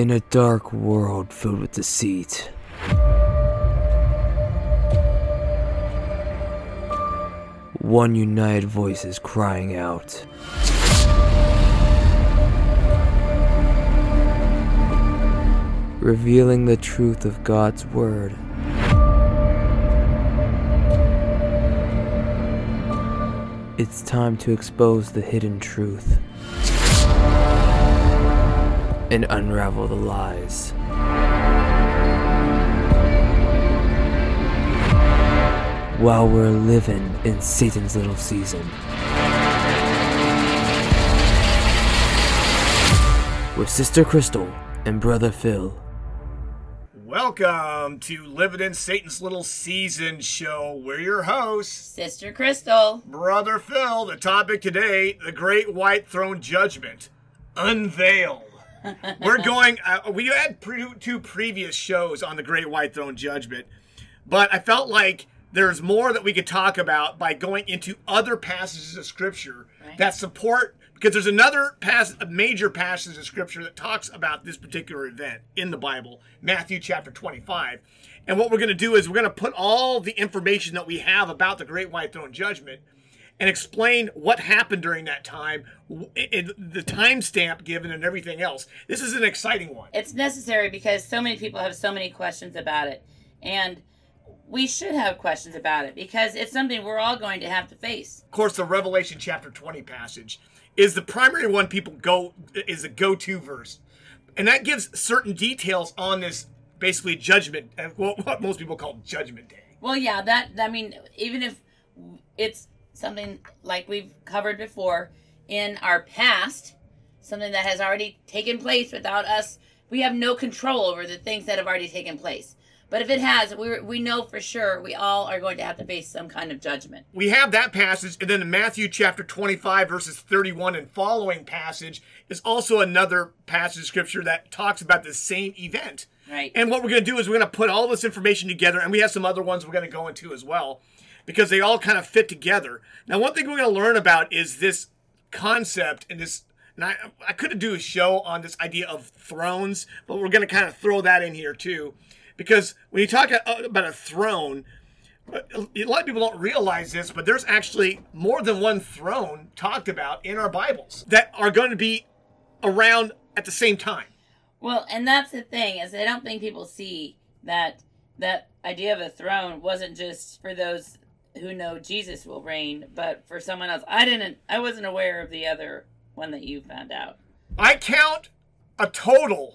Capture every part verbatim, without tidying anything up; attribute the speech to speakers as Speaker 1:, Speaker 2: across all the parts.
Speaker 1: In a dark world filled with deceit, one united voice is crying out. Revealing the truth of God's Word. It's time to expose the hidden truth and unravel the lies. While we're living in Satan's little season. With Sister Crystal and Brother Phil.
Speaker 2: Welcome to Living in Satan's Little Season show. We're your hosts,
Speaker 3: Sister Crystal,
Speaker 2: Brother Phil. The topic today, the Great White Throne Judgment, unveiled. We're going, uh, we had pre- two previous shows on the Great White Throne Judgment, but I felt like there's more that we could talk about by going into other passages of Scripture right. that support, because there's another pass, a major passage of Scripture that talks about this particular event in the Bible, Matthew chapter twenty-five. And what we're going to do is we're going to put all the information that we have about the Great White Throne Judgment and explain what happened during that time, it, the timestamp given, and everything else. This is an exciting one.
Speaker 3: It's necessary because so many people have so many questions about it. And we should have questions about it because it's something we're all going to have to face.
Speaker 2: Of course, the Revelation chapter twenty passage is the primary one people go, is a go-to verse. And that gives certain details on this, basically, judgment, what most people call Judgment Day.
Speaker 3: Well, yeah, that, I mean, even if it's something like we've covered before in our past, something that has already taken place without us, we have no control over the things that have already taken place. But if it has, we we know for sure we all are going to have to face some kind of judgment.
Speaker 2: We have that passage, and then in Matthew chapter twenty-five, verses thirty-one and following passage is also another passage of Scripture that talks about the same event.
Speaker 3: Right.
Speaker 2: And what we're going to do is we're going to put all this information together, and we have some other ones we're going to go into as well, because they all kind of fit together. Now, one thing we're going to learn about is this concept and this. And I, I could do a show on this idea of thrones, but we're going to kind of throw that in here too. Because when you talk about a throne, a lot of people don't realize this, but there's actually more than one throne talked about in our Bibles that are going to be around at the same time.
Speaker 3: Well, and that's the thing, is I don't think people see that that idea of a throne wasn't just for those who know Jesus will reign, but for someone else. I didn't, I wasn't aware of the other one that you found out.
Speaker 2: I count a total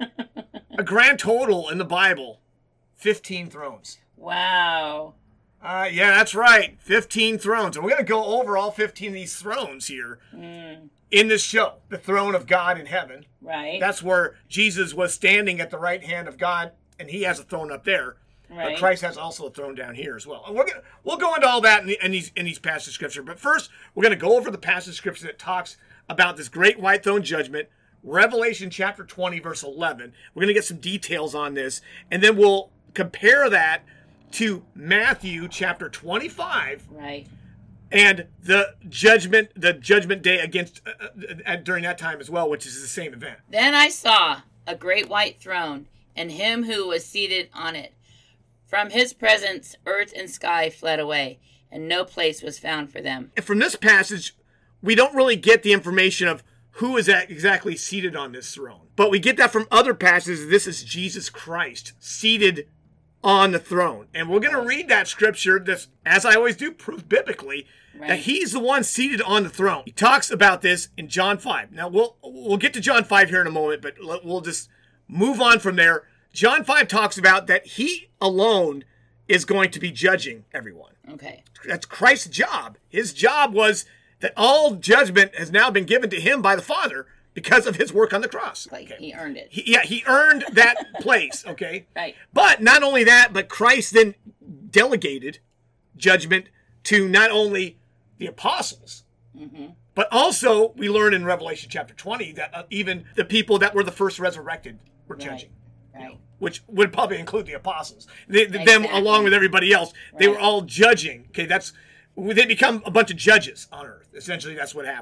Speaker 2: A grand total in the Bible, fifteen thrones.
Speaker 3: Wow.
Speaker 2: Uh, yeah, that's right, fifteen thrones. And we're going to go over all fifteen of these thrones here mm. in this show. The throne of God in heaven.
Speaker 3: Right.
Speaker 2: That's where Jesus was standing at the right hand of God, and he has a throne up there.
Speaker 3: Right.
Speaker 2: But Christ has also a throne down here as well. And we're gonna, we'll go into all that in, the, in, these, in these passages of Scripture. But first, we're going to go over the passage of Scripture that talks about this great white throne judgment, Revelation chapter twenty, verse eleven. We're going to get some details on this, and then we'll compare that to Matthew chapter twenty-five,
Speaker 3: right?
Speaker 2: And the judgment, the judgment day against uh, uh, during that time as well, which is the same event.
Speaker 3: Then I saw a great white throne, and him who was seated on it. From his presence, earth and sky fled away, and no place was found for them.
Speaker 2: And from this passage, we don't really get the information of who is exactly seated on this throne. But we get that from other passages. This is Jesus Christ seated on the throne. And we're going to read that scripture that's, as I always do, proof biblically, right, that he's the one seated on the throne. He talks about this in John five. Now, we'll we'll get to John five here in a moment, but we'll just move on from there. John five talks about that he alone is going to be judging everyone.
Speaker 3: Okay.
Speaker 2: That's Christ's job. His job was that all judgment has now been given to him by the Father because of his work on the cross.
Speaker 3: Like,
Speaker 2: okay.
Speaker 3: He earned it.
Speaker 2: He, yeah, he earned that place, okay?
Speaker 3: Right.
Speaker 2: But not only that, but Christ then delegated judgment to not only the apostles, mm-hmm. but also we learn in Revelation chapter twenty that uh, even the people that were the first resurrected were
Speaker 3: right.
Speaker 2: judging.
Speaker 3: Right.
Speaker 2: You know, which would probably include the apostles. They,
Speaker 3: exactly.
Speaker 2: Them along with everybody else. They
Speaker 3: right.
Speaker 2: were all judging. Okay, that's... They become a bunch of judges on earth. Essentially, that's what happened.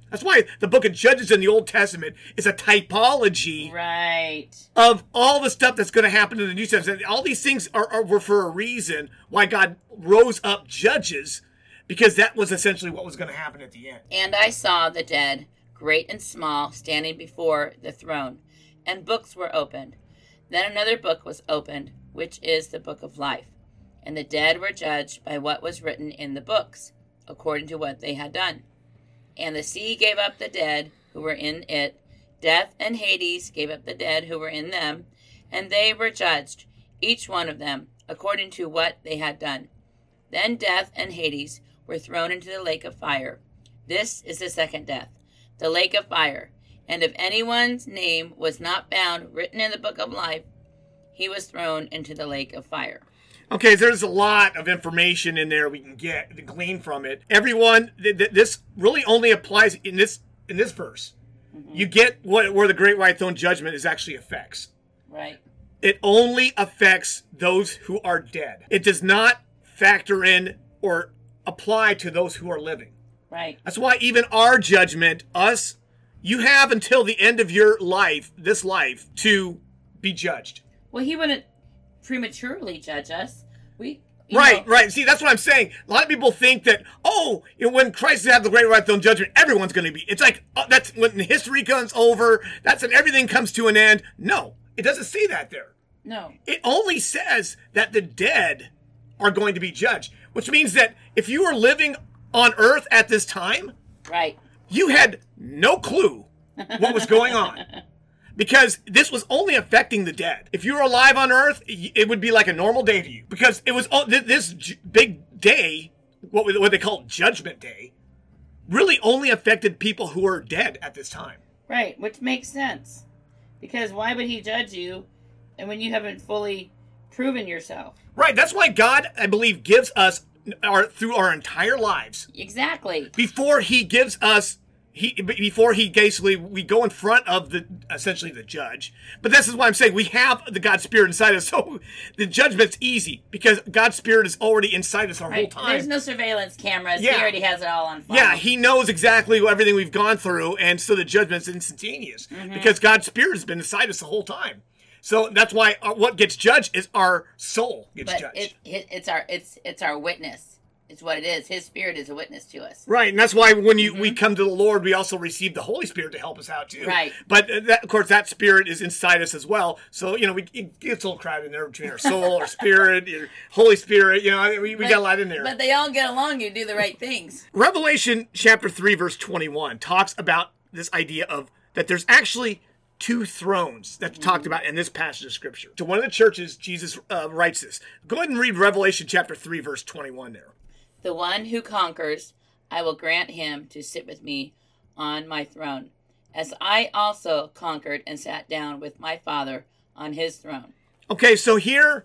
Speaker 2: That's why the book of Judges in the Old Testament is a typology
Speaker 3: Right.
Speaker 2: of all the stuff that's going to happen in the New Testament. All these things are, are were for a reason why God rose up judges, because that was essentially what was going to happen at the end.
Speaker 3: And I saw the dead, great and small, standing before the throne, and books were opened. Then another book was opened, which is the book of life. And the dead were judged by what was written in the books, according to what they had done. And the sea gave up the dead who were in it. Death and Hades gave up the dead who were in them. And they were judged, each one of them, according to what they had done. Then death and Hades were thrown into the lake of fire. This is the second death, the lake of fire. And if anyone's name was not found written in the book of life, he was thrown into the lake of fire.
Speaker 2: Okay, there's a lot of information in there we can get to glean from it. Everyone, th- th- this really only applies in this in this verse. Mm-hmm. You get what where the great white throne judgment is actually affects.
Speaker 3: Right.
Speaker 2: It only affects those who are dead. It does not factor in or apply to those who are living.
Speaker 3: Right.
Speaker 2: That's why even our judgment, us, you have until the end of your life, this life, to be judged.
Speaker 3: Well, he wouldn't prematurely judge us. We
Speaker 2: Right,
Speaker 3: know.
Speaker 2: right. See, that's what I'm saying. A lot of people think that, oh, you know, when Christ had the great white throne judgment, everyone's going to be. It's like, oh, that's when history comes over. That's when everything comes to an end. No, it doesn't say that there.
Speaker 3: No.
Speaker 2: It only says that the dead are going to be judged, which means that if you were living on earth at this time,
Speaker 3: Right.
Speaker 2: you had no clue what was going on. Because this was only affecting the dead. If you were alive on earth, it would be like a normal day to you. Because it was this big day, what what they call Judgment Day, really only affected people who were dead at this time.
Speaker 3: Right, which makes sense. Because why would he judge you and when you haven't fully proven yourself?
Speaker 2: Right, that's why God, I believe, gives us our through our entire lives.
Speaker 3: Exactly.
Speaker 2: Before he gives us He before he basically we go in front of the essentially the judge. But this is why I'm saying we have the God Spirit inside us, so the judgment's easy because God's Spirit is already inside us our
Speaker 3: Right.
Speaker 2: whole time.
Speaker 3: There's no surveillance cameras.
Speaker 2: Yeah.
Speaker 3: He already has it all on file.
Speaker 2: Yeah, he knows exactly everything we've gone through, and so the judgment's instantaneous
Speaker 3: Mm-hmm.
Speaker 2: because God's Spirit has been inside us the whole time. So that's why our, what gets judged is our soul gets
Speaker 3: but
Speaker 2: judged.
Speaker 3: it, it, it's our it's it's our witness. It's what it is. His Spirit is a witness to us.
Speaker 2: Right, and that's why when you
Speaker 3: Mm-hmm.
Speaker 2: we come to the Lord, we also receive the Holy Spirit to help us out too.
Speaker 3: Right.
Speaker 2: But uh, that, of course, that Spirit is inside us as well. So you know, we it gets a little crowded in there between our soul, our spirit, your Holy Spirit. You know, we, we
Speaker 3: But-
Speaker 2: got a lot in there.
Speaker 3: But they all get along. You do the right things.
Speaker 2: Revelation chapter three, verse twenty-one talks about this idea of that there's actually two thrones that's
Speaker 3: Mm-hmm.
Speaker 2: talked about in this passage of Scripture. To one of the churches, Jesus uh, writes this. Go ahead and read Revelation chapter three, verse twenty-one there.
Speaker 3: The one who conquers, I will grant him to sit with me on my throne, as I also conquered and sat down with my Father on his throne.
Speaker 2: Okay, so here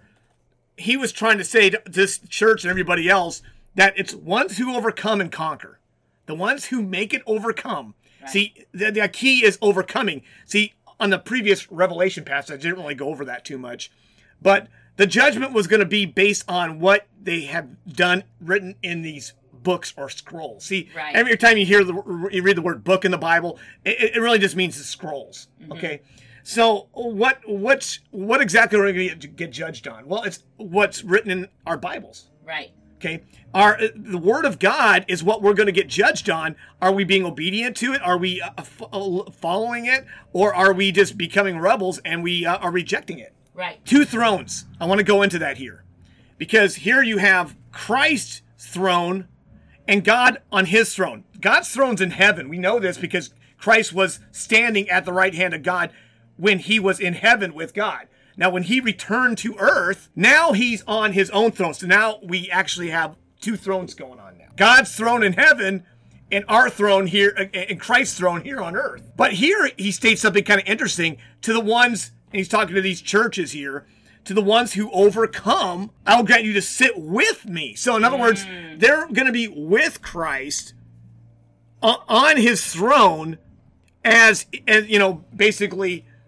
Speaker 2: he was trying to say to this church and everybody else that it's ones who overcome and conquer. The ones who make it overcome.
Speaker 3: Right.
Speaker 2: See, the, the key is overcoming. See, on the previous Revelation passage, I didn't really go over that too much. But the judgment was going to be based on what they have done, written in these books or scrolls. See,
Speaker 3: Right.
Speaker 2: every time you hear the, you read the word book in the Bible, it, it really just means the scrolls.
Speaker 3: Mm-hmm.
Speaker 2: Okay, so what what's what exactly are we going to get judged on? Well, it's what's written in our Bibles.
Speaker 3: Right.
Speaker 2: Okay, our the Word of God is what we're going to get judged on. Are we being obedient to it? Are we uh, f- following it, or are we just becoming rebels and we uh, are rejecting it?
Speaker 3: Right.
Speaker 2: Two thrones. I want to go into that here. Because here you have Christ's throne and God on his throne. God's throne's in heaven. We know this because Christ was standing at the right hand of God when he was in heaven with God. Now, when he returned to earth, now he's on his own throne. So now we actually have two thrones going on now. God's throne in heaven and our throne here, and Christ's throne here on earth. But here he states something kind of interesting to the ones, and he's talking to these churches here, to the ones who overcome, I will grant you to sit with me. So in other mm. words, they're going to be with Christ on his throne as, as, you know, basically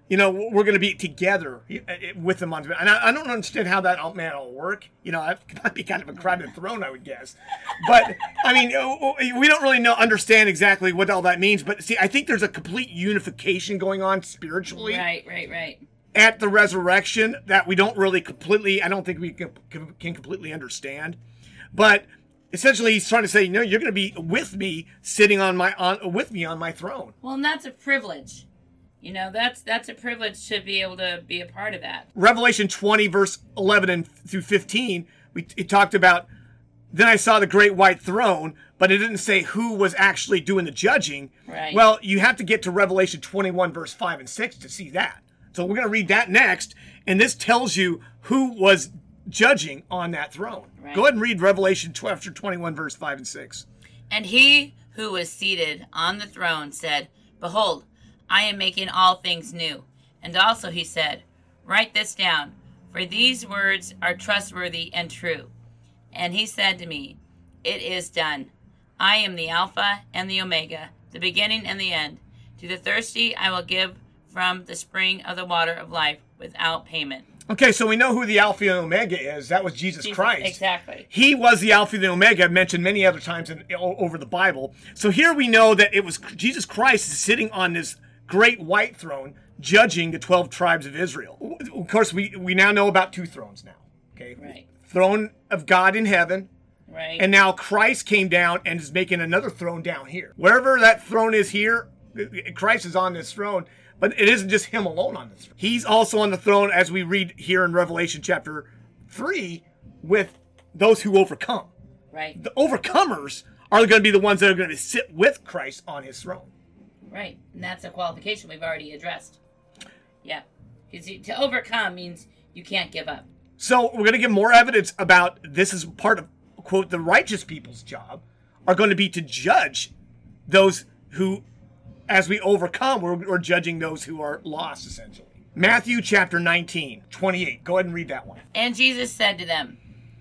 Speaker 2: you know, we're going to be together with him on. And I, I don't understand how that man will work. You know, that might be kind of a crowded throne, I would guess. But I mean, we don't really know understand exactly what all that means. But see, I think there's a complete unification going on spiritually.
Speaker 3: Right, right, right.
Speaker 2: At the resurrection that we don't really completely. I don't think we can, can completely understand. But essentially, he's trying to say, you know, you're going to be with me, sitting on my on with me on my throne.
Speaker 3: Well, and that's a privilege. You know, that's that's a privilege to be able to be a part of that.
Speaker 2: Revelation twenty, verse eleven and through fifteen, we it talked about, then I saw the great white throne, but it didn't say who was actually doing the judging.
Speaker 3: Right.
Speaker 2: Well, you have to get to Revelation twenty-one, verse five and six to see that. So we're going to read that next, and this tells you who was judging on that throne.
Speaker 3: Right.
Speaker 2: Go ahead and read Revelation chapter twenty-one, verse five and six.
Speaker 3: And he who was seated on the throne said, Behold, I am making all things new. And also he said, Write this down, for these words are trustworthy and true. And he said to me, It is done. I am the Alpha and the Omega, the beginning and the end. To the thirsty I will give from the spring of the water of life without payment.
Speaker 2: Okay, so we know who the Alpha and Omega is. That was Jesus,
Speaker 3: Jesus
Speaker 2: Christ.
Speaker 3: Exactly.
Speaker 2: He was the Alpha and the Omega, mentioned many other times in, over the Bible. So here we know that it was Jesus Christ sitting on this great white throne, judging the twelve tribes of Israel. Of course, we, we now know about two thrones now. Okay,
Speaker 3: Right.
Speaker 2: Throne of God in heaven,
Speaker 3: Right.
Speaker 2: and now Christ came down and is making another throne down here. Wherever that throne is here, Christ is on this throne. But it isn't just him alone on this throne. He's also on the throne, as we read here in Revelation chapter three, with those who overcome.
Speaker 3: Right.
Speaker 2: The overcomers are going to be the ones that are going to sit with Christ on his throne.
Speaker 3: Right. And that's a qualification we've already addressed. Yeah. Because to overcome means you can't give up.
Speaker 2: So we're going to give more evidence about this is part of, quote, the righteous people's job are going to be to judge those who, as we overcome, we're, we're judging those who are lost, essentially. Matthew chapter nineteen, twenty-eight. Go ahead and read that one.
Speaker 3: And Jesus said to them,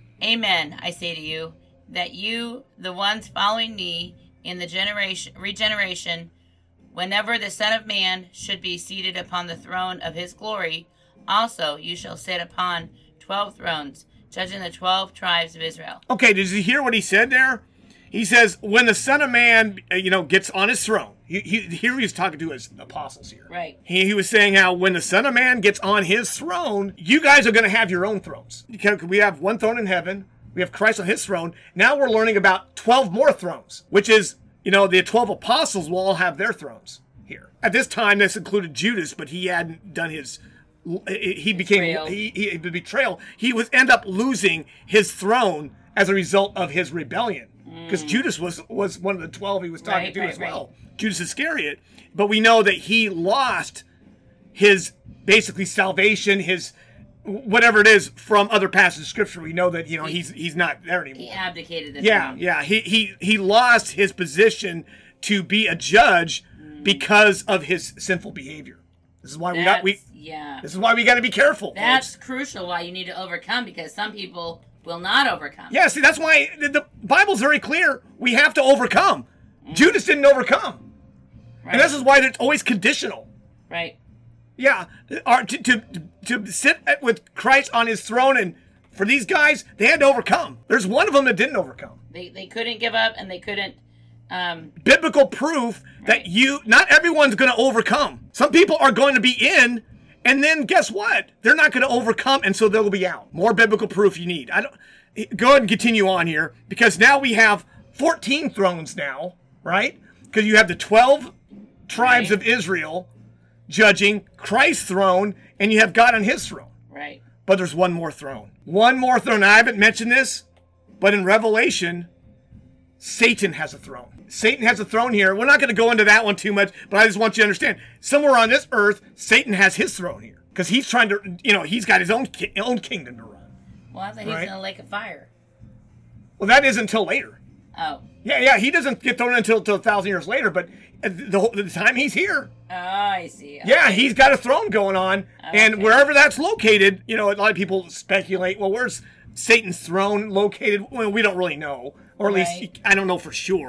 Speaker 3: Amen, I say to you, that you, the ones following me in the generation regeneration, whenever the Son of Man should be seated upon the throne of his glory, also you shall sit upon twelve thrones, judging the twelve tribes of Israel.
Speaker 2: Okay, did you hear what he said there? He says, when the Son of Man, you know, gets on his throne, he, he, here he's talking to his apostles here.
Speaker 3: Right.
Speaker 2: He, he was saying how when the Son of Man gets on his throne, you guys are going to have your own thrones. Because we have one throne in heaven. We have Christ on his throne. Now we're learning about twelve more thrones, which is, you know, the twelve apostles will all have their thrones here. At this time, this included Judas, but he hadn't done his, he became,
Speaker 3: Betrayal.
Speaker 2: he, he, the betrayal. He was end up losing his throne as a result of his rebellion. Because mm. Judas was, was one of the twelve he was talking
Speaker 3: right,
Speaker 2: to
Speaker 3: right,
Speaker 2: as well.
Speaker 3: Right.
Speaker 2: Judas Iscariot. But we know that he lost his, basically, salvation, his, whatever it is, from other passages of Scripture. We know that, you know,
Speaker 3: he,
Speaker 2: he's he's not there anymore.
Speaker 3: He abdicated the
Speaker 2: Yeah,
Speaker 3: throne.
Speaker 2: yeah. He, he, he lost his position to be a judge mm. because of his sinful behavior. This is why we got, we,
Speaker 3: yeah.
Speaker 2: This is why we got to be careful.
Speaker 3: That's
Speaker 2: folks.
Speaker 3: crucial why you need to overcome, because some people will not overcome.
Speaker 2: Yeah, see, that's why the, the Bible's very clear. We have to overcome. Mm. Judas didn't overcome. Right. And this is why it's always conditional.
Speaker 3: Right.
Speaker 2: Yeah, our, to, to to sit with Christ on his throne, and for these guys, they had to overcome. There's one of them that didn't overcome.
Speaker 3: They they couldn't give up, and they couldn't. Um,
Speaker 2: Biblical proof right. that you, not everyone's going to overcome. Some people are going to be in, and then guess what? They're not going to overcome, and so they'll be out. More biblical proof you need. I don't. Go ahead and continue on here, because now we have fourteen thrones now, right? Because you have the twelve tribes right. of Israel judging Christ's throne, and you have God on his throne.
Speaker 3: Right.
Speaker 2: But there's one more throne. One more throne. Now, I haven't mentioned this, but in Revelation, Satan has a throne. Satan has a throne here. We're not going to go into that one too much, but I just want you to understand, somewhere on this earth, Satan has his throne here. Because he's trying to, you know, he's got his own ki- own kingdom to run.
Speaker 3: Well, I thought he's
Speaker 2: right?
Speaker 3: in a lake of fire.
Speaker 2: Well, that isn't until later.
Speaker 3: Oh.
Speaker 2: Yeah, yeah, he doesn't get thrown until, until a thousand years later, but the, whole, the time he's here.
Speaker 3: Oh, I see. Okay.
Speaker 2: Yeah, he's got a throne going on,
Speaker 3: okay.
Speaker 2: and wherever that's located, you know, a lot of people speculate, well, where's Satan's throne located? Well, we don't really know, or at
Speaker 3: right.
Speaker 2: least I don't know for sure.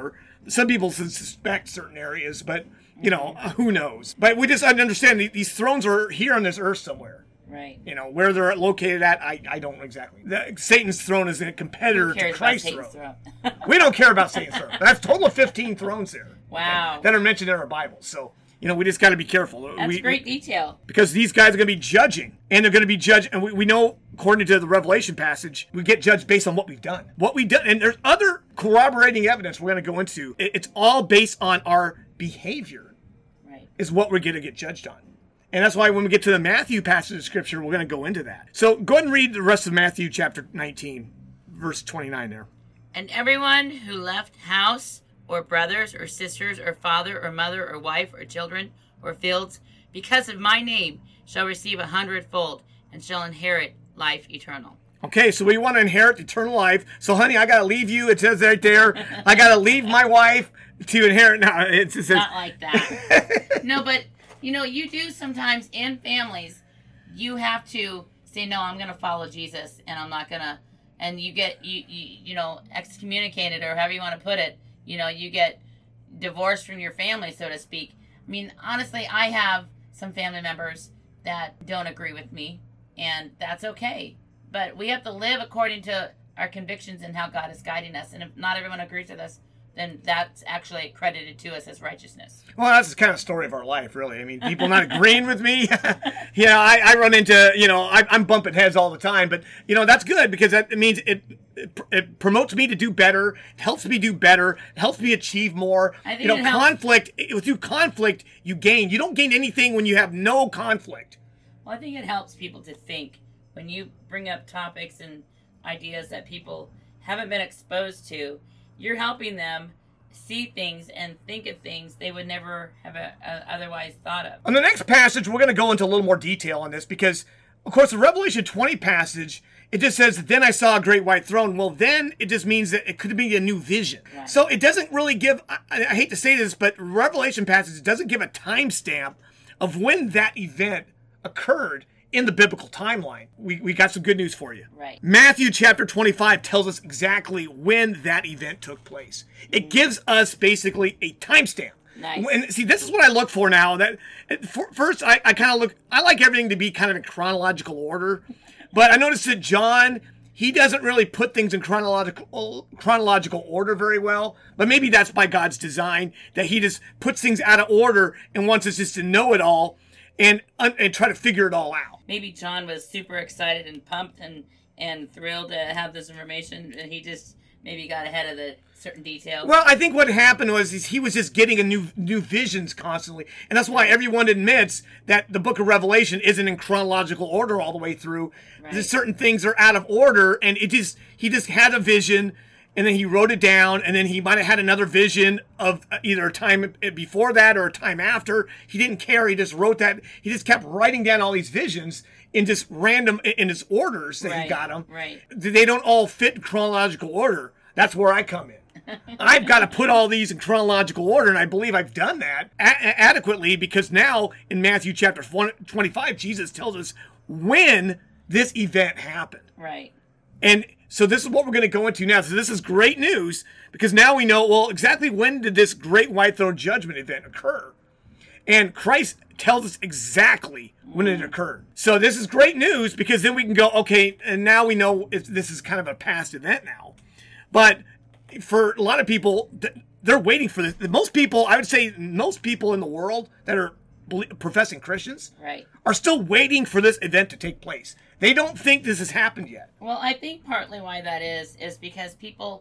Speaker 2: some people suspect certain areas, but, you know, who knows? But we just understand these thrones are here on this earth somewhere.
Speaker 3: Right.
Speaker 2: You know, where they're located at, I, I don't know exactly. The, Satan's throne is a competitor to Christ's throne. throne? We don't care about Satan's throne. That's a total of fifteen thrones there.
Speaker 3: Wow.
Speaker 2: Okay, that are mentioned in our Bible. So, you know, we just got to be careful.
Speaker 3: That's
Speaker 2: we,
Speaker 3: great detail.
Speaker 2: Because these guys are going to be judging. And they're going to be judged. And we, we know, according to the Revelation passage, we get judged based on what we've done. What we've done. And there's other corroborating evidence we're going to go into. It, it's all based on our behavior.
Speaker 3: Right.
Speaker 2: Is what we're going to get judged on. And that's why when we get to the Matthew passage of Scripture, we're going to go into that. So go ahead and read the rest of Matthew chapter nineteen, verse twenty-nine there.
Speaker 3: And everyone who left house or brothers or sisters or father or mother or wife or children or fields because of my name shall receive a hundredfold and shall inherit life eternal.
Speaker 2: Okay, so we want to inherit eternal life. So, honey, I got to leave you. It says right there, I got to leave my wife to inherit. No, it's, it says,
Speaker 3: not like that. No, but... You know, you do sometimes in families, you have to say, no, I'm going to follow Jesus and I'm not going to, and you get, you, you you know, excommunicated or however you want to put it. You know, you get divorced from your family, so to speak. I mean, honestly, I have some family members that don't agree with me, and that's okay. But we have to live according to our convictions and how God is guiding us. And if not everyone agrees with us, then that's actually credited to us as righteousness. Well,
Speaker 2: that's the kind of story of our life, really. I mean, people not agreeing with me. You know, I, I run into, you know, I, I'm bumping heads all the time. But, you know, that's good because that it means it, it it promotes me to do better. It helps me do better. It helps me achieve more.
Speaker 3: I think
Speaker 2: you know,
Speaker 3: it helps.
Speaker 2: conflict, through conflict, you gain. You don't gain anything when you have no conflict.
Speaker 3: Well, I think it helps people to think. When you bring up topics and ideas that people haven't been exposed to, you're helping them see things and think of things they would never have a, a otherwise thought of.
Speaker 2: On the next passage, we're going to go into a little more detail on this because, of course, the Revelation twenty passage, it just says, then I saw a great white throne. Well, then it just means that it could be a new vision. Right. So it doesn't really give, I, I hate to say this, but Revelation passage doesn't give a timestamp of when that event occurred in the biblical timeline. We we got some good news for you.
Speaker 3: Right.
Speaker 2: Matthew chapter twenty-five tells us exactly when that event took place. It mm-hmm. gives us basically a timestamp.
Speaker 3: Nice.
Speaker 2: And see, this is what I look for now. That for, first, I, I kind of look. I like everything to be kind of in chronological order, but I noticed that John, he doesn't really put things in chronological chronological order very well. But maybe that's by God's design, that he just puts things out of order and wants us just to know it all and and try to figure it all out.
Speaker 3: Maybe John was super excited and pumped and, and thrilled to have this information, and he just maybe got ahead of the certain details.
Speaker 2: Well, I think what happened was is he was just getting a new new visions constantly, and that's why everyone admits that the book of Revelation isn't in chronological order all the way through. Right. There's certain things are out of order, and it just he just had a vision, and then he wrote it down, and then he might have had another vision of either a time before that or a time after. He didn't care. He just wrote that. He just kept writing down all these visions in just random, in his orders that
Speaker 3: right,
Speaker 2: he got them.
Speaker 3: Right.
Speaker 2: They don't all fit in chronological order. That's where I come in. I've got to put all these in chronological order, and I believe I've done that a- adequately because now in Matthew chapter twenty-five, Jesus tells us when this event happened.
Speaker 3: Right.
Speaker 2: And so this is what we're going to go into now. So this is great news because now we know, well, exactly when did this great white throne judgment event occur? And Christ tells us exactly when it occurred. So this is great news because then we can go, okay, and now we know if this is kind of a past event now. But for a lot of people, they're waiting for this. Most people, I would say most people in the world that are professing Christians
Speaker 3: right.
Speaker 2: are still waiting for this event to take place. They don't think this has happened yet.
Speaker 3: Well, I think partly why that is, is because people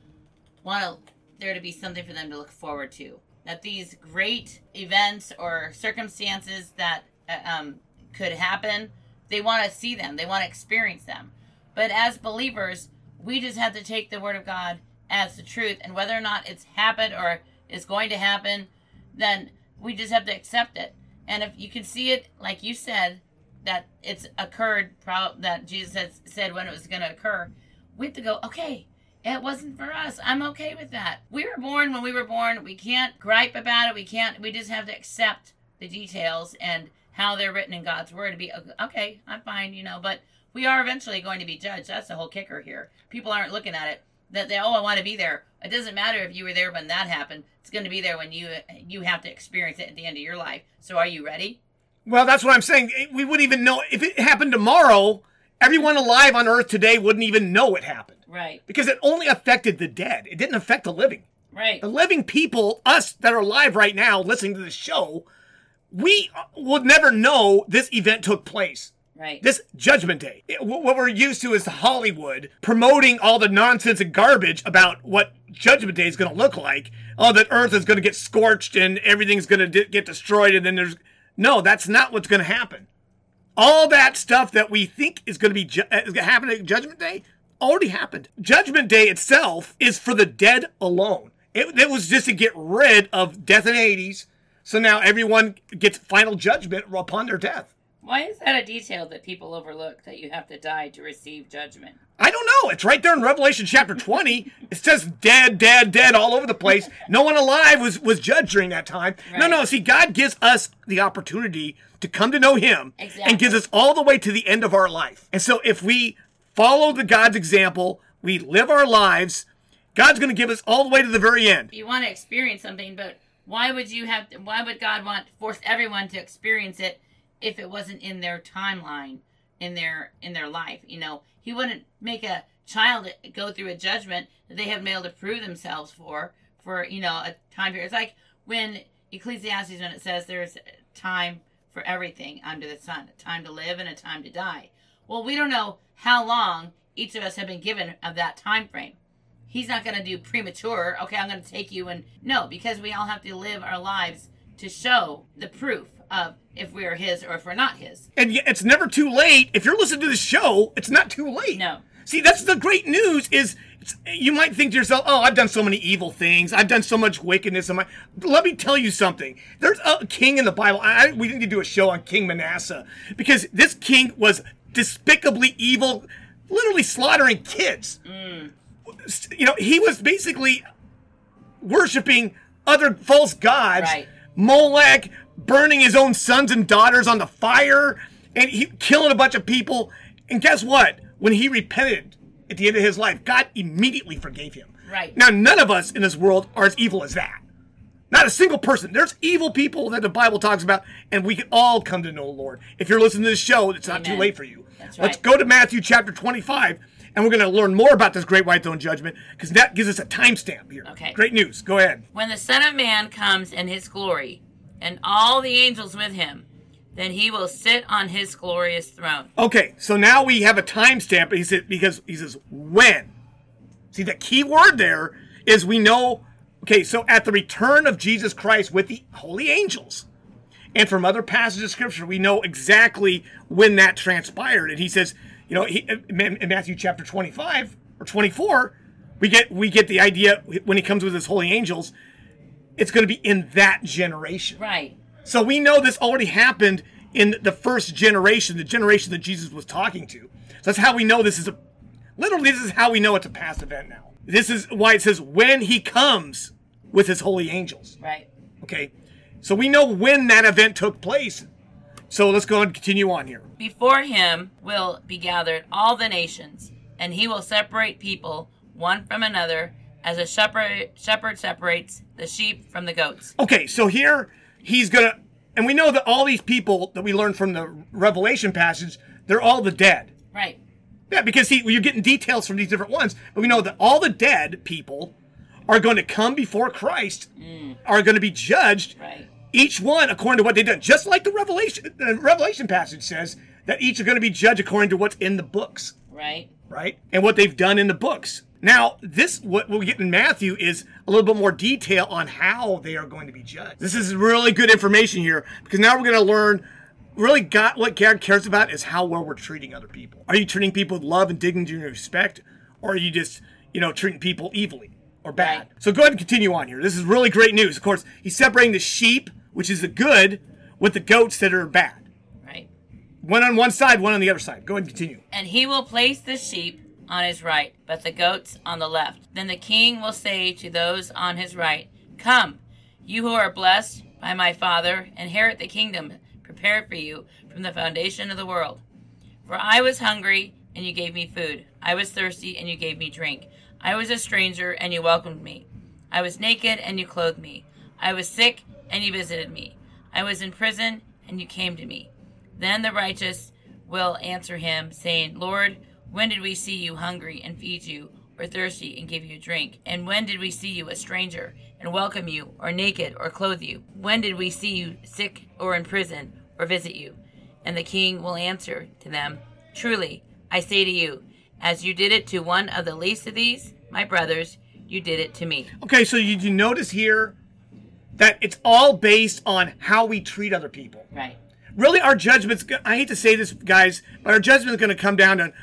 Speaker 3: want there to be something for them to look forward to. That these great events or circumstances that uh, um, could happen, they want to see them. They want to experience them. But as believers, we just have to take the Word of God as the truth. And whether or not it's happened or is going to happen, then we just have to accept it. And if you can see it, like you said, that it's occurred, that Jesus has said when it was going to occur, we have to go, okay, it wasn't for us. I'm okay with that. We were born when we were born. We can't gripe about it. We can't, we just have to accept the details and how they're written in God's Word to be, okay, I'm fine, you know, but we are eventually going to be judged. That's the whole kicker here. People aren't looking at it that they, oh, I want to be there. It doesn't matter if you were there when that happened. It's going to be there when you you have to experience it at the end of your life. So are you ready?
Speaker 2: Well, that's what I'm saying. We wouldn't even know if it happened tomorrow. Everyone alive on earth today wouldn't even know it happened.
Speaker 3: Right.
Speaker 2: Because it only affected the dead. It didn't affect the living.
Speaker 3: Right.
Speaker 2: The living people, us that are alive right now listening to this show, we would never know this event took place.
Speaker 3: Right.
Speaker 2: This Judgment Day. It- what we're used to is Hollywood promoting all the nonsense and garbage about what Judgment Day is going to look like. Oh, that Earth is going to get scorched and everything's going to di- get destroyed, and then there's... No, that's not what's going to happen. All that stuff that we think is going to be ju- uh, is going to happen at Judgment Day already happened. Judgment Day itself is for the dead alone. It, it was just to get rid of death in Hades, so now everyone gets final judgment upon their death.
Speaker 3: Why is that a detail that people overlook, that you have to die to receive judgment?
Speaker 2: I don't know. It's right there in Revelation chapter twenty. It says dead, dead, dead all over the place. No one alive was, was judged during that time.
Speaker 3: Right.
Speaker 2: No, no. See, God gives us the opportunity to come to know him
Speaker 3: Exactly.
Speaker 2: and gives us all the way to the end of our life. And so if we follow the God's example, we live our lives, God's going to give us all the way to the very end.
Speaker 3: You want to experience something, but why would you have to, why would God want force everyone to experience it if it wasn't in their timeline, in their in their life? You know, he wouldn't make a child go through a judgment that they haven't been able to prove themselves for for you know a time period. It's like when Ecclesiastes, when it says there's time for everything under the sun, a time to live and a time to die. Well, we don't know how long each of us have been given of that time frame. He's not going to do premature. Okay, I'm going to take you and no, because we all have to live our lives to show the proof of if we are his or if we're not his.
Speaker 2: And yet it's never too late. If you're listening to the show, it's not too late.
Speaker 3: No.
Speaker 2: See, that's the great news is it's, you might think to yourself, oh, I've done so many evil things. I've done so much wickedness. In my... Let me tell you something. There's a king in the Bible. I, we need to do a show on King Manasseh because this king was despicably evil, literally slaughtering kids.
Speaker 3: Mm.
Speaker 2: You know, he was basically worshiping other false gods.
Speaker 3: Right.
Speaker 2: Molech, burning his own sons and daughters on the fire, and he killing a bunch of people. And guess what? When he repented at the end of his life, God immediately forgave him.
Speaker 3: Right.
Speaker 2: Now, none of us in this world are as evil as that. Not a single person. There's evil people that the Bible talks about, and we can all come to know the Lord. If you're listening to this show, it's not
Speaker 3: Amen.
Speaker 2: too late for you.
Speaker 3: That's
Speaker 2: Let's
Speaker 3: right.
Speaker 2: go to Matthew chapter twenty-five, and we're going to learn more about this great white throne judgment, because that gives us a timestamp here.
Speaker 3: Okay.
Speaker 2: Great news. Go ahead.
Speaker 3: When the Son of Man comes in his glory, and all the angels with him, then he will sit on his glorious throne.
Speaker 2: Okay, so now we have a timestamp. He said because he says when. See, the key word there is we know. Okay, so at the return of Jesus Christ with the holy angels, and from other passages of Scripture, we know exactly when that transpired. And he says, you know, he, in Matthew chapter twenty-five or twenty-four, we get we get the idea when he comes with his holy angels, it's going to be in that generation.
Speaker 3: Right.
Speaker 2: So we know this already happened in the first generation, the generation that Jesus was talking to. So that's how we know this is a, literally this is how we know it's a past event now. This is why it says when he comes with his holy angels.
Speaker 3: Right.
Speaker 2: Okay, so we know when that event took place. So let's go and continue on here.
Speaker 3: Before him will be gathered all the nations, and he will separate people one from another, as a shepherd, shepherd separates the sheep from the goats.
Speaker 2: Okay, so here he's going to, and we know that all these people that we learned from the Revelation passage, they're all the dead.
Speaker 3: Right.
Speaker 2: Yeah, because he, you're getting details from these different ones, but we know that all the dead people are going to come before Christ,
Speaker 3: Mm.
Speaker 2: are going to be judged,
Speaker 3: Right.
Speaker 2: each one according to what they've done. Just like the Revelation, the Revelation passage says that each are going to be judged according to what's in the books,
Speaker 3: Right.
Speaker 2: right? And what they've done in the books. Now, this, what we get in Matthew is a little bit more detail on how they are going to be judged. This is really good information here, because now we're going to learn really God, what God cares about is how well we're treating other people. Are you treating people with love and dignity and respect, or are you just, you know, treating people evilly or bad?
Speaker 3: Right.
Speaker 2: So go ahead and continue on here. This is really great news. Of course, he's separating the sheep, which is the good, with the goats that are bad.
Speaker 3: Right.
Speaker 2: One on one side, one on the other side. Go ahead and continue.
Speaker 3: And he will place the sheep on his right, but the goats on the left. Then the king will say to those on his right, "Come, you who are blessed by my Father, inherit the kingdom prepared for you from the foundation of the world. For I was hungry, and you gave me food. I was thirsty, and you gave me drink. I was a stranger, and you welcomed me. I was naked, and you clothed me. I was sick, and you visited me. I was in prison, and you came to me. Then the righteous will answer him, saying, Lord, when did we see you hungry and feed you, or thirsty and give you drink? And when did we see you a stranger and welcome you, or naked or clothe you? When did we see you sick or in prison or visit you? And the king will answer to them, Truly, I say to you, as you did it to one of the least of these, my brothers, you did it to me.
Speaker 2: Okay, so you, you notice here that it's all based on how we treat other people.
Speaker 3: Right.
Speaker 2: Really, our judgment's, I hate to say this, guys, but our judgment is going to come down to,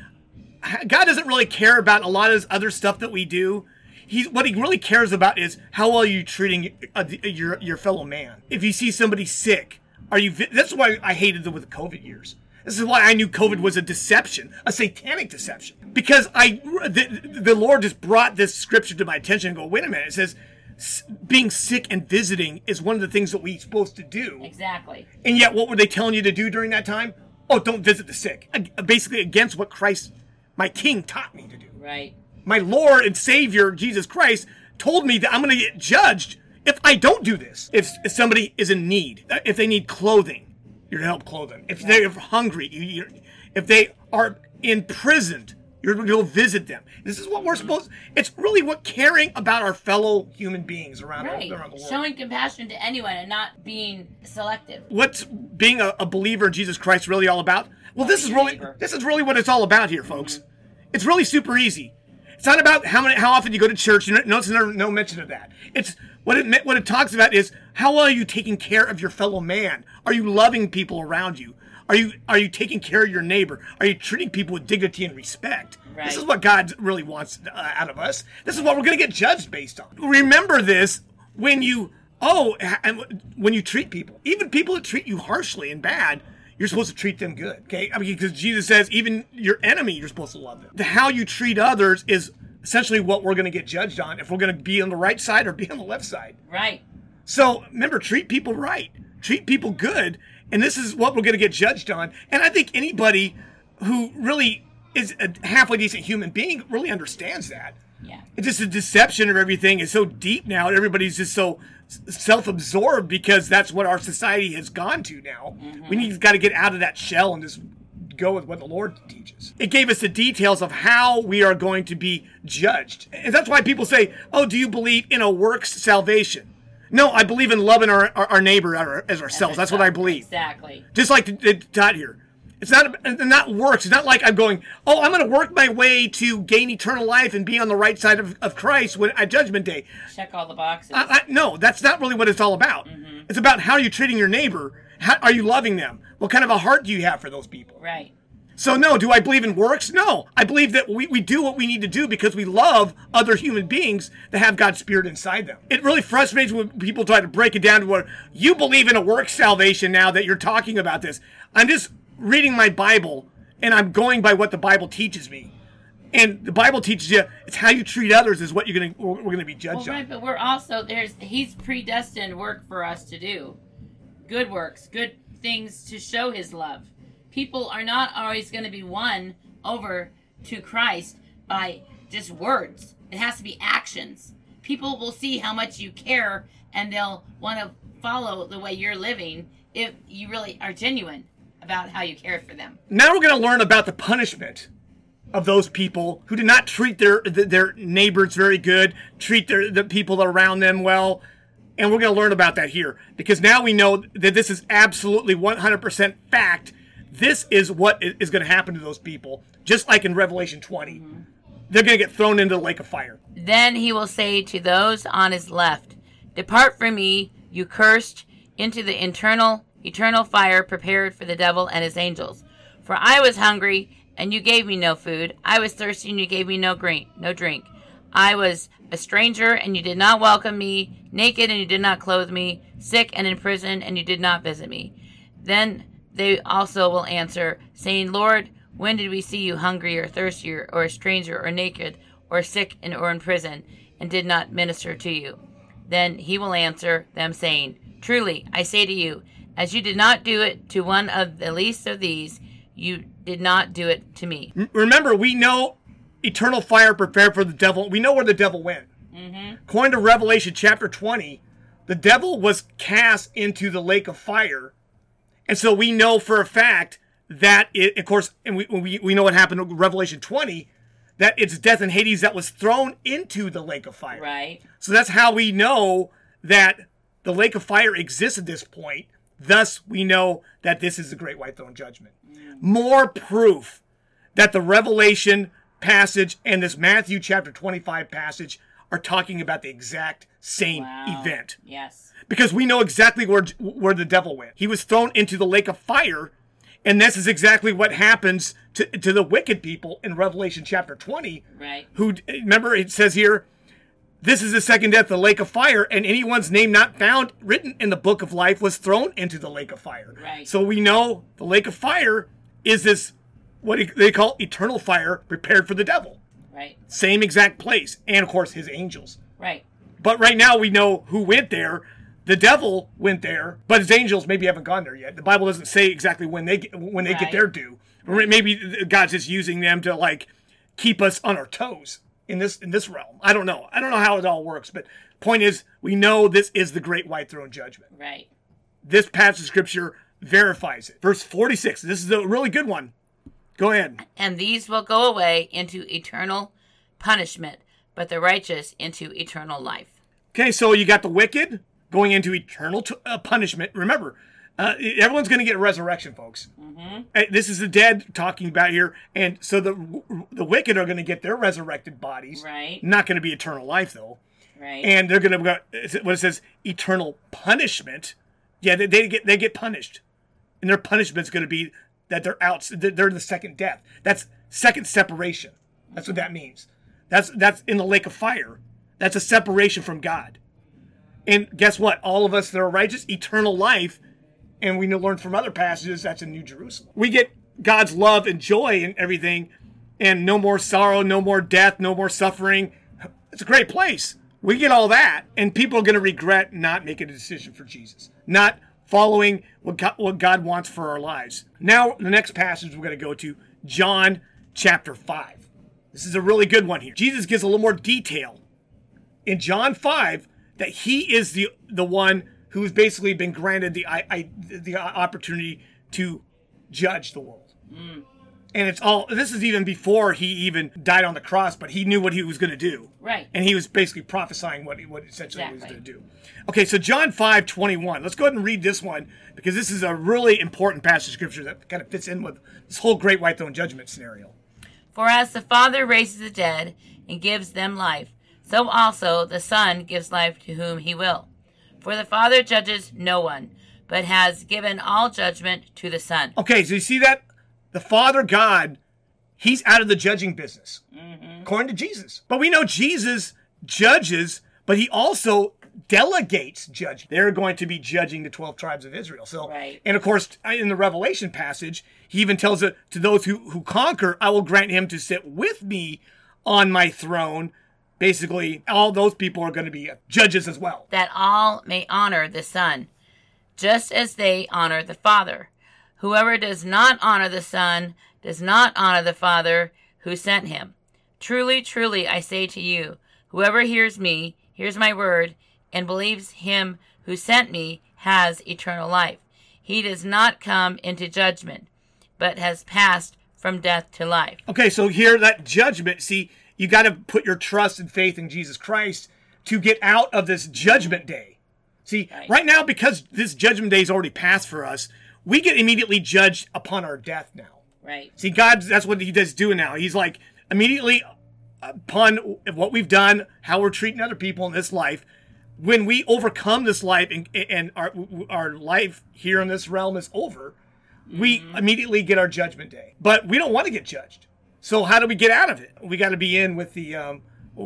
Speaker 2: God doesn't really care about a lot of this other stuff that we do. He's, what he really cares about is how well are you treating uh, your your fellow man. If you see somebody sick, are you, that's why I hated it with the COVID years. This is why I knew COVID was a deception, a satanic deception. Because I, the, the Lord just brought this scripture to my attention and go, wait a minute, it says, being sick and visiting is one of the things that we're supposed to do.
Speaker 3: Exactly.
Speaker 2: And yet, what were they telling you to do during that time? Oh, don't visit the sick. Basically, against what Christ, my King, taught me to do.
Speaker 3: Right.
Speaker 2: My Lord and Savior, Jesus Christ, told me that I'm going to get judged if I don't do this. If, if somebody is in need, if they need clothing, you're to help clothe them. If they're hungry, you, you're, if they are imprisoned, you're to go visit them. This is what we're supposed. It's really what caring about our fellow human beings around,
Speaker 3: right.
Speaker 2: around the world.
Speaker 3: Showing compassion to anyone and not being selective.
Speaker 2: What's being a, a believer in Jesus Christ really all about? Well, this is really
Speaker 3: neighbor.
Speaker 2: this is really what it's all about here, folks. Mm-hmm. It's really super easy. It's not about how many, how often you go to church. You notice no, no mention of that. It's what it what it talks about is how well are you taking care of your fellow man? Are you loving people around you? Are you are you taking care of your neighbor? Are you treating people with dignity and respect? Right. This is what God really wants uh, out of us. This is what we're going to get judged based on. Remember this when you oh and when you treat people, even people that treat you harshly and bad. You're supposed to treat them good, okay? I mean, because Jesus says even your enemy, you're supposed to love them. The how you treat others is essentially what we're going to get judged on if we're going to be on the right side or be on the left side.
Speaker 3: Right.
Speaker 2: So remember, treat people right. Treat people good. And this is what we're going to get judged on. And I think anybody who really is a halfway decent human being really understands that.
Speaker 3: Yeah. It's
Speaker 2: just the deception of everything is so deep now. Everybody's just so self-absorbed because that's what our society has gone to now. Mm-hmm. We need got to get out of that shell and just go with what the Lord teaches. It gave us the details of how we are going to be judged. And that's why people say, oh, do you believe in a works salvation? No, I believe in loving our, our, our neighbor as ourselves. That's what I believe.
Speaker 3: Exactly.
Speaker 2: Just like it taught here. It's not not works. It's not like I'm going, oh, I'm going to work my way to gain eternal life and be on the right side of, of Christ when, at Judgment Day.
Speaker 3: Check all the boxes.
Speaker 2: I, I, no, that's not really what it's all about. Mm-hmm. It's about how you're treating your neighbor. How, are you loving them? What kind of a heart do you have for those people?
Speaker 3: Right.
Speaker 2: So, no, do I believe in works? No. I believe that we, we do what we need to do because we love other human beings that have God's Spirit inside them. It really frustrates when people try to break it down to where you believe in a works salvation now that you're talking about this. I'm just reading my Bible, and I'm going by what the Bible teaches me. And the Bible teaches you it's how you treat others is what you're gonna we're going to be judged
Speaker 3: well, right,
Speaker 2: on.
Speaker 3: But we're also there's He's predestined work for us to do, good works, good things to show His love. People are not always going to be won over to Christ by just words. It has to be actions. People will see how much you care, and they'll want to follow the way you're living if you really are genuine about how you care for them.
Speaker 2: Now we're going to learn about the punishment of those people who do not treat their their neighbors very good, treat their the people around them well, and we're going to learn about that here because now we know that this is absolutely one hundred percent fact. This is what is going to happen to those people, just like in Revelation twenty. Mm-hmm. They're going to get thrown into the lake of fire.
Speaker 3: Then he will say to those on his left, "Depart from me, you cursed, into the internal eternal fire prepared for the devil and his angels. For I was hungry, and you gave me no food. I was thirsty, and you gave me no drink. No drink. I was a stranger, and you did not welcome me, naked, and you did not clothe me, sick and in prison, and you did not visit me." Then they also will answer, saying, "Lord, when did we see you hungry or thirsty or, or a stranger or naked or sick and, or in prison, and did not minister to you?" Then he will answer them, saying, "Truly, I say to you, as you did not do it to one of the least of these, you did not do it to me."
Speaker 2: Remember, we know eternal fire prepared for the devil. We know where the devil went.
Speaker 3: Mm-hmm.
Speaker 2: According to Revelation chapter twenty, the devil was cast into the lake of fire. And so we know for a fact that, it, of course, and we, we, we know what happened in Revelation twenty, that it's death and Hades that was thrown into the lake of fire.
Speaker 3: Right.
Speaker 2: So that's how we know that the lake of fire exists at this point. Thus, we know that this is the great white throne judgment. Mm. More proof that the Revelation passage and this Matthew chapter twenty-five passage are talking about the exact same
Speaker 3: wow.
Speaker 2: event.
Speaker 3: Yes.
Speaker 2: Because we know exactly where where the devil went. He was thrown into the lake of fire, and this is exactly what happens to, to the wicked people in Revelation chapter twenty.
Speaker 3: Right.
Speaker 2: Who, remember, it says here, this is the second death, the lake of fire, and anyone's name not found written in the book of life was thrown into the lake of fire.
Speaker 3: Right.
Speaker 2: So we know the lake of fire is this, what they call eternal fire prepared for the devil.
Speaker 3: Right.
Speaker 2: Same exact place. And, of course, his angels.
Speaker 3: Right.
Speaker 2: But right now we know who went there. The devil went there, but his angels maybe haven't gone there yet. The Bible doesn't say exactly when they get, when they
Speaker 3: right.
Speaker 2: get their due. Or maybe God's just using them to, like, keep us on our toes in this in this realm. I don't know. I don't know how it all works. But point is, we know this is the great white throne judgment.
Speaker 3: Right.
Speaker 2: This passage of Scripture verifies it. Verse forty-six. This is a really good one. Go ahead.
Speaker 3: And these will go away into eternal punishment, but the righteous into eternal life.
Speaker 2: Okay, so you got the wicked going into eternal t- uh, punishment. Remember, uh, everyone's going to get a resurrection, folks.
Speaker 3: Mm-hmm.
Speaker 2: Uh, This is the dead talking about here. And so the the wicked are going to get their resurrected bodies.
Speaker 3: Right.
Speaker 2: Not going to be eternal life, though.
Speaker 3: Right.
Speaker 2: And they're going to go, what it says, eternal punishment. Yeah, they, they get they get punished. And their punishment's going to be that they're out. They're in the second death. That's second separation. That's what that means. That's that's in the lake of fire. That's a separation from God. And guess what? All of us that are righteous, eternal life, and we learn from other passages, that's in New Jerusalem. We get God's love and joy and everything, and no more sorrow, no more death, no more suffering. It's a great place. We get all that, and people are going to regret not making a decision for Jesus, not following what God, what God wants for our lives. Now, the next passage we're going to go to, John chapter five. This is a really good one here. Jesus gives a little more detail in John five that he is the the one who's basically been granted the I, I, the opportunity to judge the world.
Speaker 3: Mm.
Speaker 2: And it's all, this is even before he even died on the cross, but he knew what he was going to do.
Speaker 3: Right.
Speaker 2: And he was basically prophesying what he, what essentially
Speaker 3: exactly.
Speaker 2: he was going to do. Okay, so John five twenty-one. Let's go ahead and read this one because this is a really important passage of Scripture that kind of fits in with this whole great white throne judgment scenario.
Speaker 3: For as the Father raises the dead and gives them life, so also the Son gives life to whom he will. For the Father judges no one, but has given all judgment to the Son.
Speaker 2: Okay, so you see that? The Father God, he's out of the judging business, mm-hmm. according to Jesus. But we know Jesus judges, but he also delegates judgment. They're going to be judging the twelve tribes of Israel. So,
Speaker 3: right.
Speaker 2: And of course, in the Revelation passage, he even tells it to those who, who conquer, I will grant him to sit with me on my throne. Basically, all those people are going to be judges as well.
Speaker 3: That all may honor the Son, just as they honor the Father. Whoever does not honor the Son does not honor the Father who sent him. Truly, truly, I say to you, whoever hears me, hears my word, and believes him who sent me has eternal life. He does not come into judgment, but has passed from death to life.
Speaker 2: Okay, so here, that judgment, see, you got to put your trust and faith in Jesus Christ to get out of this judgment day. See, right, right now, because this judgment day is already passed for us, we get immediately judged upon our death now.
Speaker 3: Right.
Speaker 2: See, God, that's what he does do now. He's like, immediately upon what we've done, how we're treating other people in this life, when we overcome this life and, and our our life here in this realm is over, mm-hmm. we immediately get our judgment day. But we don't want to get judged. So how do we get out of it? We got to be in with the um,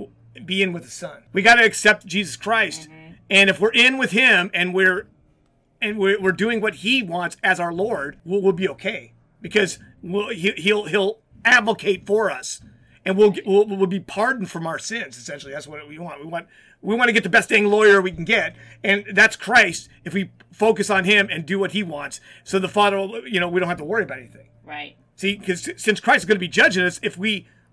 Speaker 2: be in with the Son. We got to accept Jesus Christ, mm-hmm. and if we're in with Him and we're and we're, we're doing what He wants as our Lord, we'll, we'll be okay because we'll, he, he'll he'll advocate for us, and we'll, get, we'll we'll be pardoned from our sins. Essentially, that's what we want. We want we want to get the best dang lawyer we can get, and that's Christ. If we focus on Him and do what He wants, so the Father, will, you know, we don't have to worry about anything.
Speaker 3: Right.
Speaker 2: See, because since Christ is going to be judging us, if we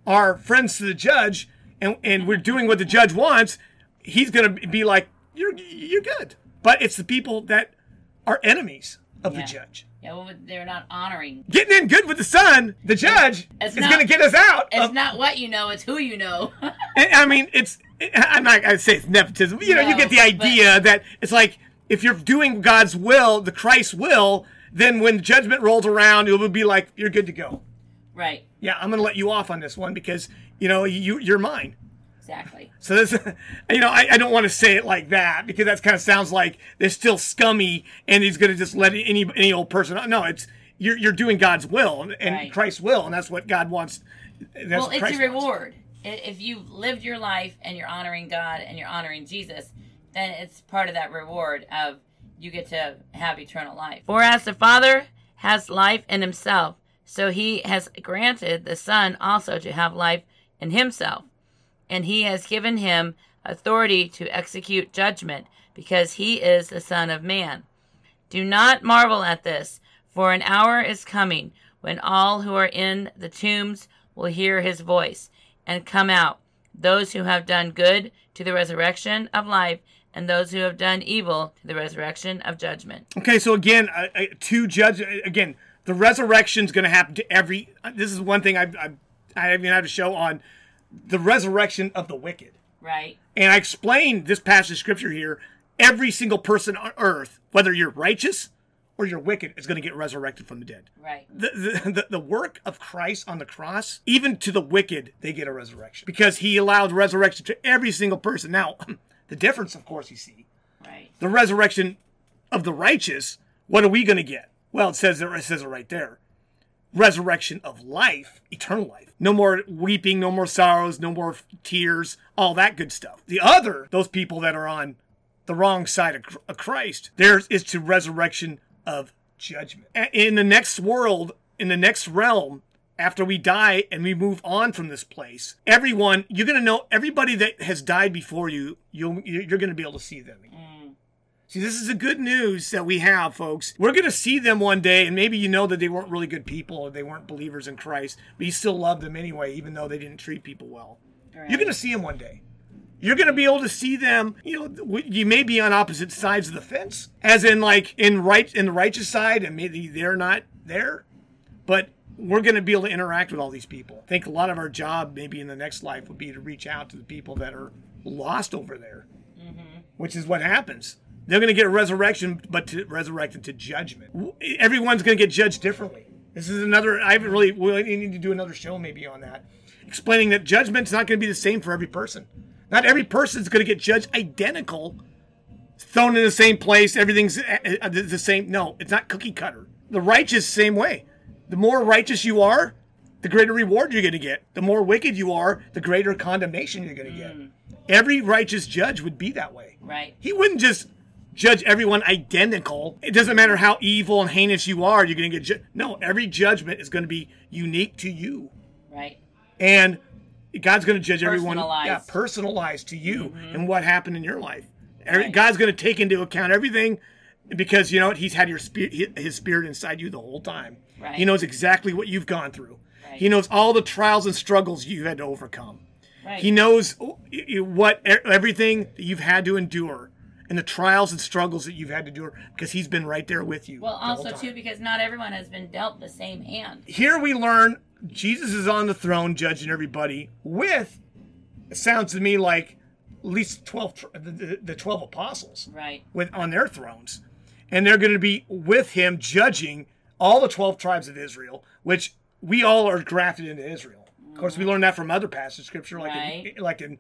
Speaker 2: are friends to the judge and, and we're doing what the judge wants, he's going to be like, you're you're good. But it's the people that are enemies of
Speaker 3: Yeah.
Speaker 2: the judge.
Speaker 3: Yeah, well, they're not honoring.
Speaker 2: Getting in good with the son, the judge,
Speaker 3: It's
Speaker 2: is
Speaker 3: not-
Speaker 2: going to get us out.
Speaker 3: It's
Speaker 2: of-
Speaker 3: not what you know, it's who you know.
Speaker 2: And, I mean, it's, I'm not going to say it's nepotism. You know, you
Speaker 3: No,
Speaker 2: get the idea that it's like, if you're doing God's will, the Christ's will, then when judgment rolls around, it will be like, you're good to go.
Speaker 3: Right,
Speaker 2: Yeah, I'm going to let you off on this one because, you know, you, you're mine.
Speaker 3: exactly.
Speaker 2: So this, you know, I, I don't want to say it like that because that kind of sounds like they're still scummy and he's going to just let any any old person. No, it's you're you're doing God's will and, and
Speaker 3: Right.
Speaker 2: Christ's will, and that's what God wants. That's
Speaker 3: Well,
Speaker 2: what
Speaker 3: it's
Speaker 2: Christ
Speaker 3: a
Speaker 2: wants.
Speaker 3: reward. I- If you've lived your life and you're honoring God and you're honoring Jesus, then it's part of that reward of you get to have eternal life. For as the Father has life in himself, so he has granted the Son also to have life in himself. And he has given him authority to execute judgment, because he is the Son of Man. Do not marvel at this, for an hour is coming when all who are in the tombs will hear his voice and come out, those who have done good to the resurrection of life, and those who have done evil to the resurrection of judgment.
Speaker 2: Okay, so again, uh, uh, to judge again, the resurrection is going to happen to every. This is one thing I've, I've I even had a show on the resurrection of the wicked.
Speaker 3: Right.
Speaker 2: And I explained this passage of scripture here. Every single person on earth, whether you're righteous or you're wicked, is going to get resurrected from the dead.
Speaker 3: Right.
Speaker 2: The, the, the, the work of Christ on the cross, even to the wicked, they get a resurrection. Because he allowed resurrection to every single person. Now, the difference, of course, you see,
Speaker 3: Right.
Speaker 2: the resurrection of the righteous, what are we going to get? Well, it says it, it says it right there. Resurrection of life, eternal life. No more weeping, no more sorrows, no more tears, all that good stuff. The other, those people that are on the wrong side of, of Christ, theirs is to resurrection of judgment. In the next world, in the next realm, after we die and we move on from this place, everyone, you're going to know, everybody that has died before you, you'll, you're going to be able to see them again. See, this is the good news that we have, folks. We're going to see them one day, and maybe you know that they weren't really good people or they weren't believers in Christ, but you still love them anyway, even though they didn't treat people well.
Speaker 3: Right.
Speaker 2: You're going to see them one day. You're going to be able to see them. You know, you may be on opposite sides of the fence, as in like in right in the righteous side, and maybe they're not there, but we're going to be able to interact with all these people. I think a lot of our job, maybe in the next life, would be to reach out to the people that are lost over there, mm-hmm. which is what happens. They're going to get a resurrection, but to, resurrected to judgment. Everyone's going to get judged differently. This is another, I haven't really, we need to do another show maybe on that. Explaining that judgment's not going to be the same for every person. Not every person is going to get judged identical, thrown in the same place, everything's the same. No, it's not cookie cutter. The righteous, same way. The more righteous you are, the greater reward you're going to get. The more wicked you are, the greater condemnation you're going to get. Every righteous judge would be that way.
Speaker 3: Right.
Speaker 2: He wouldn't just judge everyone identical. It doesn't matter how evil and heinous you are, you're going to get judged. No, every judgment is going to be unique to you.
Speaker 3: Right.
Speaker 2: And God's going to judge everyone.
Speaker 3: Personalized.
Speaker 2: Yeah, personalized to you mm-hmm. and what happened in your life. Every, right. God's going to take into account everything because, you know what, he's had your spirit, his spirit inside you the whole time.
Speaker 3: Right.
Speaker 2: He knows exactly what you've gone through.
Speaker 3: Right.
Speaker 2: He knows all the trials and struggles you had to overcome.
Speaker 3: Right.
Speaker 2: He knows what everything that you've had to endure and the trials and struggles that you've had to endure because he's been right there with you.
Speaker 3: Well, also, too, because not everyone has been dealt the same hand.
Speaker 2: Here we learn Jesus is on the throne judging everybody with, it sounds to me like at least twelve, the, the twelve apostles
Speaker 3: right.
Speaker 2: with on their thrones. And they're going to be with him judging all the twelve tribes of Israel, which we all are grafted into Israel. Of course, we learned that from other passages of scripture, like
Speaker 3: right.
Speaker 2: in, like in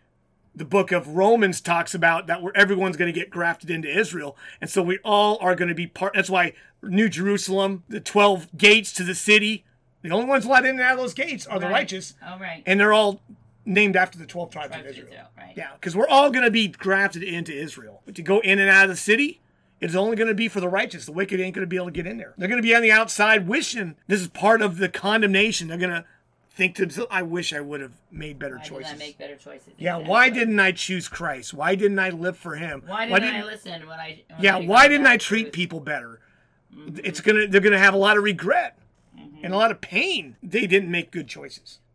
Speaker 2: the book of Romans talks about that where everyone's going to get grafted into Israel. And so we all are going to be part. That's why New Jerusalem, the twelve gates to the city, the only ones let in and out of those gates are the
Speaker 3: right.
Speaker 2: righteous.
Speaker 3: Oh, right.
Speaker 2: And they're all named after the twelve tribes
Speaker 3: Tribes
Speaker 2: of Israel.
Speaker 3: Israel right.
Speaker 2: Yeah, because we're all going to be grafted into Israel. But to go in and out of the city, it's only going to be for the righteous. The wicked ain't going to be able to get in there. They're going to be on the outside wishing this is part of the condemnation. They're going to think to themselves, I wish I would have made better
Speaker 3: why
Speaker 2: choices.
Speaker 3: Why didn't I make better choices?
Speaker 2: Yeah,
Speaker 3: exactly.
Speaker 2: why didn't I choose Christ? Why didn't I live for him?
Speaker 3: Why didn't, why didn't I listen when I when
Speaker 2: Yeah,
Speaker 3: I
Speaker 2: why didn't I
Speaker 3: truth?
Speaker 2: treat people better? Mm-hmm. It's going to they're going to have a lot of regret mm-hmm. and a lot of pain. They didn't make good choices.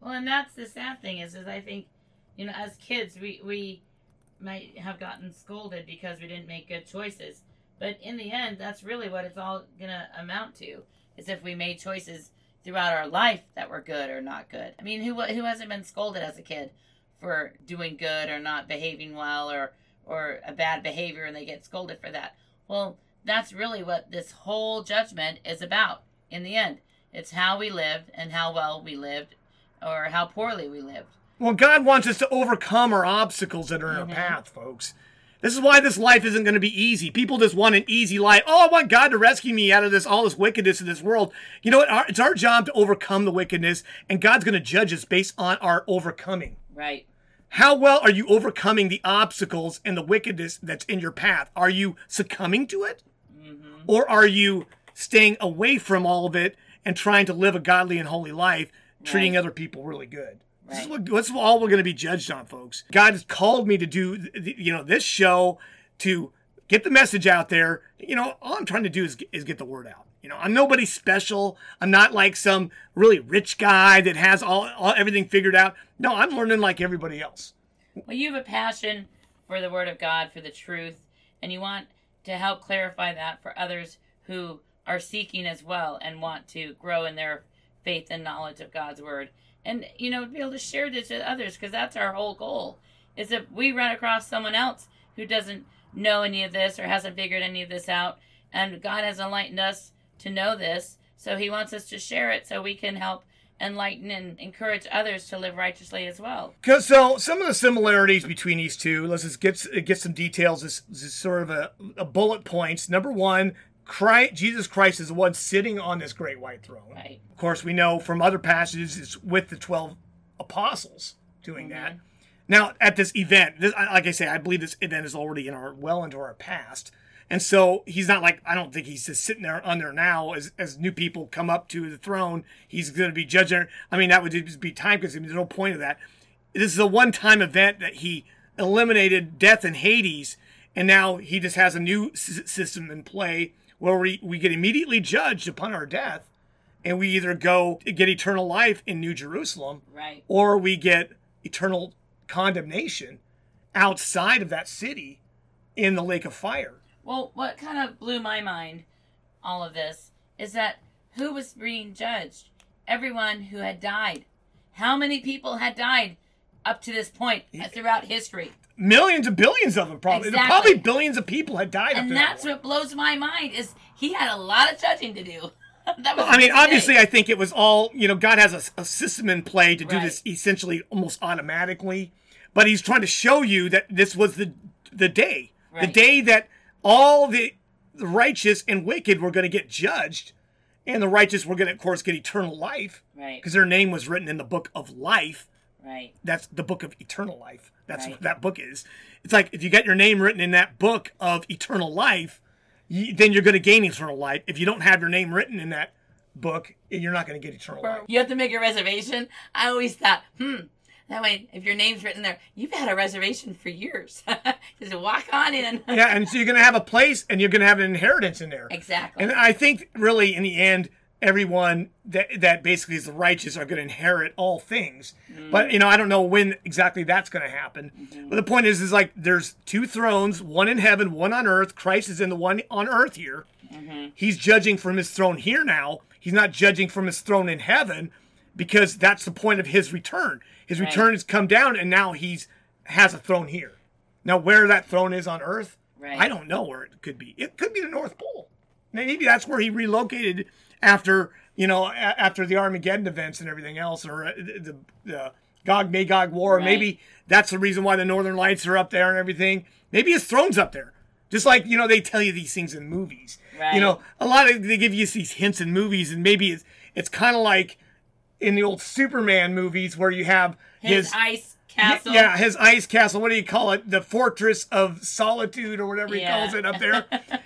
Speaker 3: Well, and that's the sad thing is, is I think, you know, as kids, we, we might have gotten scolded because we didn't make good choices. But in the end, that's really what it's all going to amount to, is if we made choices throughout our life that were good or not good. I mean, who who hasn't been scolded as a kid for doing good or not behaving well, or or a bad behavior, and they get scolded for that? Well, that's really what this whole judgment is about in the end. It's how we lived and how well we lived or how poorly we lived.
Speaker 2: Well, God wants us to overcome our obstacles that are in
Speaker 3: Mm-hmm.
Speaker 2: our path, folks. This is why this life isn't going to be easy. People just want an easy life. Oh, I want God to rescue me out of this, all this wickedness in this world. You know what? Our, it's our job to overcome the wickedness, and God's going to judge us based on our overcoming.
Speaker 3: Right.
Speaker 2: How well are you overcoming the obstacles and the wickedness that's in your path? Are you succumbing to it?
Speaker 3: Mm-hmm.
Speaker 2: Or are you staying away from all of it and trying to live a godly and holy life, treating
Speaker 3: Right.
Speaker 2: other people really good? This is
Speaker 3: Right.
Speaker 2: what, that's all we're going to be judged on, folks. God has called me to do, you know, this show to get the message out there. You know, all I'm trying to do is, is get the word out. You know, I'm nobody special. I'm not like some really rich guy that has all, all everything figured out. No, I'm learning like everybody else.
Speaker 3: Well, you have a passion for the Word of God, for the truth, and you want to help clarify that for others who are seeking as well and want to grow in their faith and knowledge of God's Word. And, you know, be able to share this with others, because that's our whole goal, is if we run across someone else who doesn't know any of this or hasn't figured any of this out, and God has enlightened us to know this, so he wants us to share it so we can help enlighten and encourage others to live righteously as well.
Speaker 2: Cause so some of the similarities between these two, let's just get get some details. This, this is sort of a, a bullet points. Number one, Christ, Jesus Christ is the one sitting on this great white throne.
Speaker 3: Right.
Speaker 2: Of course, we know from other passages it's with the twelve apostles doing
Speaker 3: Mm-hmm.
Speaker 2: that. Now, at this event, this, like I say, I believe this event is already in our well into our past. And so he's not like, I don't think he's just sitting there on there now as, as new people come up to the throne. He's going to be judging. I mean, that would just be time consuming. There's no point of that. This is a one-time event that he eliminated death in Hades, and now he just has a new s- system in play where we, we get immediately judged upon our death, and we either go get eternal life in New Jerusalem,
Speaker 3: Right.
Speaker 2: or we get eternal condemnation outside of that city in the lake of fire.
Speaker 3: Well, what kind of blew my mind, all of this, is that who was being judged? Everyone who had died. How many people had died up to this point throughout history?
Speaker 2: Millions and billions of them, probably.
Speaker 3: Exactly.
Speaker 2: Probably billions of people had died. up
Speaker 3: And
Speaker 2: to
Speaker 3: that's
Speaker 2: that
Speaker 3: what blows my mind, is he had a lot of judging to do. That was
Speaker 2: I mean,
Speaker 3: a big
Speaker 2: obviously,
Speaker 3: day.
Speaker 2: I think it was all, you know, God has a, a system in play to do
Speaker 3: Right.
Speaker 2: this essentially almost automatically. But he's trying to show you that this was the the day. The
Speaker 3: Right.
Speaker 2: day that all the, the righteous and wicked were going to get judged. And the righteous were going to, of course, get eternal life.
Speaker 3: Right.
Speaker 2: Because their name was written in the book of life.
Speaker 3: Right.
Speaker 2: That's the book of eternal life. That's
Speaker 3: Right.
Speaker 2: what that book is. It's like if you got your name written in that book of eternal life, you, then you're going to gain eternal life. If you don't have your name written in that book, you're not going to get eternal life.
Speaker 3: You have to make a reservation. I always thought, hmm, that way, if your name's written there, you've had a reservation for years. Just walk on in.
Speaker 2: Yeah, and so you're going to have a place and you're going to have an inheritance in there.
Speaker 3: Exactly.
Speaker 2: And I think really in the end, everyone that that basically is the righteous are going to inherit all things.
Speaker 3: Mm-hmm.
Speaker 2: But, you know, I don't know when exactly that's going to happen.
Speaker 3: Mm-hmm.
Speaker 2: But the point is, is like there's two thrones, one in heaven, one on earth. Christ is in the one on earth here.
Speaker 3: Mm-hmm.
Speaker 2: He's judging from his throne here now. He's not judging from his throne in heaven, because that's the point of his return. His
Speaker 3: Right.
Speaker 2: return has come down, and now he's has a throne here. Now, where that throne is on earth,
Speaker 3: Right.
Speaker 2: I don't know where it could be. It could be the North Pole. Maybe that's where he relocated after, you know, a- after the Armageddon events and everything else, or uh, the, the Gog Magog War.
Speaker 3: Right.
Speaker 2: Maybe that's the reason why the Northern Lights are up there and everything. Maybe his throne's up there. Just like, you know, they tell you these things in movies.
Speaker 3: Right.
Speaker 2: You know, a lot of, they give you these hints in movies, and maybe it's, it's kind of like in the old Superman movies where you have
Speaker 3: his,
Speaker 2: his,
Speaker 3: ice castle.
Speaker 2: yeah, his ice castle. What do you call it? The Fortress of Solitude, or whatever he
Speaker 3: Yeah.
Speaker 2: calls it up there.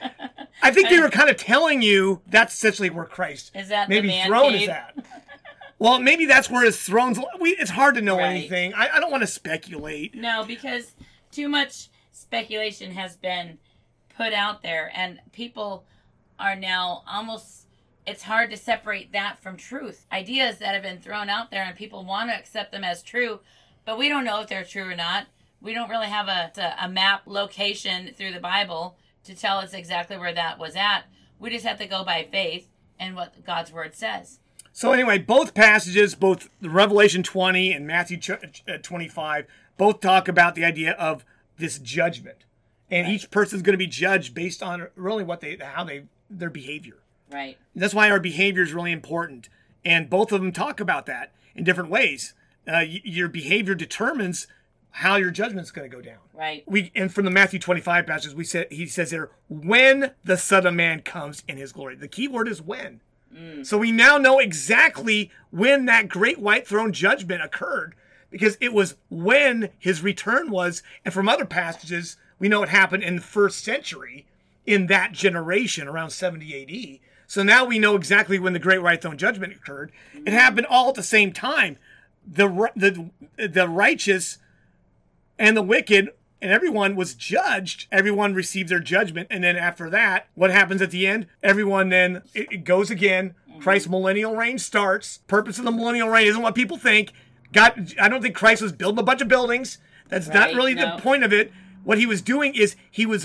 Speaker 2: I think they were kind of telling you that's essentially where Christ
Speaker 3: Is that the
Speaker 2: maybe
Speaker 3: man
Speaker 2: throne
Speaker 3: cave?
Speaker 2: is at. Well, maybe that's where his throne's. We, it's hard to know
Speaker 3: Right.
Speaker 2: anything. I, I don't want to speculate.
Speaker 3: No, because too much speculation has been put out there, and people are now almost it's hard to separate that from truth. Ideas that have been thrown out there and people want to accept them as true, but we don't know if they're true or not. We don't really have a, a map location through the Bible to tell us exactly where that was at. We just have to go by faith and what God's word says.
Speaker 2: So anyway, both passages, both Revelation twenty and Matthew twenty-five, both talk about the idea of this judgment. And
Speaker 3: right.
Speaker 2: each person is going to be judged based on really what they, how they, their behavior.
Speaker 3: Right.
Speaker 2: That's why our behavior is really important. And both of them talk about that in different ways. Uh, y- your behavior determines how your judgment's going to go down.
Speaker 3: Right.
Speaker 2: We and from the Matthew twenty-five passage, we said he says there, when the Son of Man comes in his glory. The key word is when. Mm. So we now know exactly when that great white throne judgment occurred, because it was when his return was. And from other passages, we know it happened in the first century, in that generation, around seventy A D. So now we know exactly when the great white throne judgment occurred. Mm. It happened all at the same time. The the the righteous and the wicked and everyone was judged. Everyone received their judgment. And then after that, what happens at the end? Everyone then, it, it goes again. Mm-hmm. Christ's millennial reign starts. Purpose of the millennial reign isn't what people think. God, I don't think Christ was building a bunch of buildings. That's right, not really no. the point of it. What he was doing is he was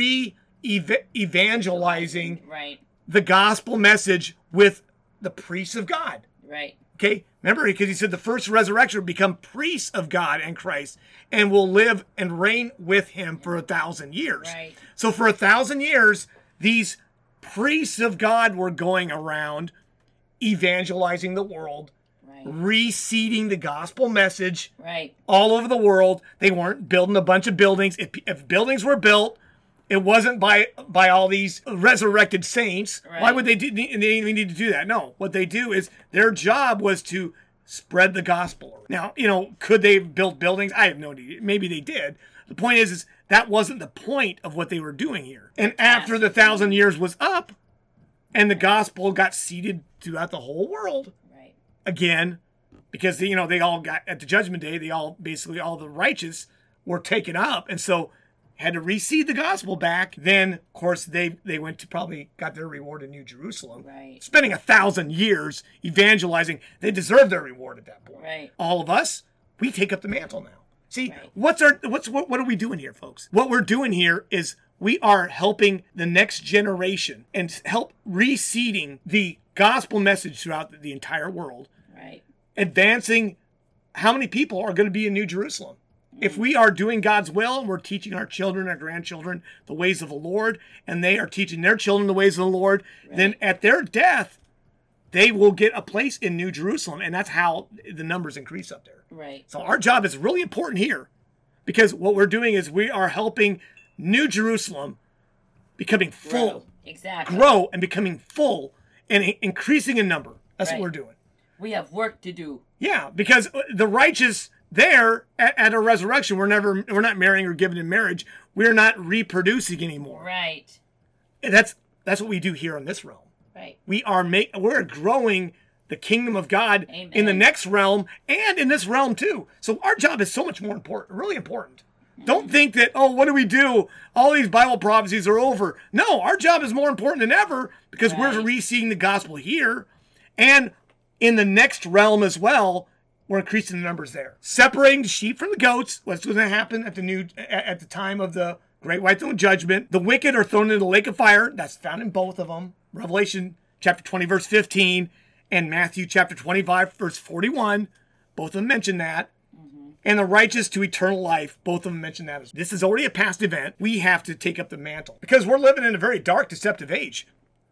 Speaker 2: re-evangelizing
Speaker 3: right.
Speaker 2: the gospel message with the priests of God.
Speaker 3: Right.
Speaker 2: Okay, remember, because he said the first resurrection will become priests of God and Christ and will live and reign with him for a thousand years.
Speaker 3: Right.
Speaker 2: So for a thousand years, these priests of God were going around evangelizing the world, right. reseeding the gospel message
Speaker 3: right.
Speaker 2: all over the world. They weren't building a bunch of buildings. If, if buildings were built, it wasn't by by all these resurrected saints. Right. Why would they do? They didn't even need to do that. No, what they do is their job was to spread the gospel. Now, you know, could they have built buildings? I have no idea. Maybe they did. The point is, is that wasn't the point of what they were doing here. And after the thousand years was up, and the gospel got seeded throughout the whole world,
Speaker 3: right.
Speaker 2: again, because you know they all got at the judgment day. They all basically all the righteous were taken up, and so had to reseed the gospel back. Then, of course, they they went to probably got their reward in New Jerusalem.
Speaker 3: Right.
Speaker 2: Spending a thousand years evangelizing, they deserve their reward at that point.
Speaker 3: Right.
Speaker 2: All of us, we take up the mantle now. See,
Speaker 3: right.
Speaker 2: what's our what's what, what are we doing here, folks? What we're doing here is we are helping the next generation and help reseeding the gospel message throughout the, the entire world.
Speaker 3: Right.
Speaker 2: Advancing how many people are going to be in New Jerusalem. If we are doing God's will and we're teaching our children, our grandchildren, the ways of the Lord, and they are teaching their children the ways of the Lord, right. then at their death, they will get a place in New Jerusalem. And that's how the numbers increase up there.
Speaker 3: Right.
Speaker 2: So our job is really important here, because what we're doing is we are helping New Jerusalem becoming full.
Speaker 3: Grow. Exactly.
Speaker 2: Grow and becoming full and increasing in number. That's
Speaker 3: right.
Speaker 2: what we're doing.
Speaker 3: We have work to do.
Speaker 2: Yeah, because the righteous... There, at, at a resurrection, we're never, we're not marrying or giving in marriage. We're not reproducing anymore.
Speaker 3: Right.
Speaker 2: And that's that's what we do here in this realm.
Speaker 3: Right.
Speaker 2: We are make, we're growing the kingdom of God
Speaker 3: Amen.
Speaker 2: in the next realm and in this realm too. So our job is so much more important, really important. Mm-hmm. Don't think that, oh, what do we do? All these Bible prophecies are over. No, our job is more important than ever, because right. we're reseeing the gospel here and in the next realm as well. We're increasing the numbers there. Separating the sheep from the goats. What's going to happen at the new at the time of the great white throne judgment? The wicked are thrown into the lake of fire. That's found in both of them. Revelation chapter twenty, verse fifteen, and Matthew chapter twenty-five, verse forty-one. Both of them mention that. Mm-hmm. And the righteous to eternal life. Both of them mention that. This is already a past event. We have to take up the mantle, because we're living in a very dark, deceptive age.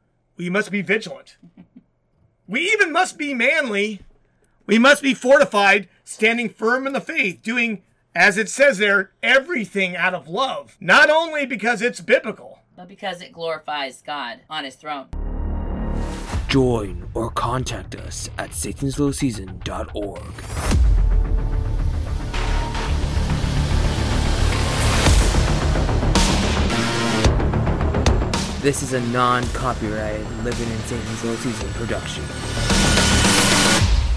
Speaker 2: We must be vigilant. We even must be manly. We must be fortified, standing firm in the faith, doing, as it says there, everything out of love. Not only because it's biblical,
Speaker 3: but because it glorifies God on his throne.
Speaker 1: Join or contact us at satans low season dot org. This is a non-copyrighted Living in Satan's Low Season production.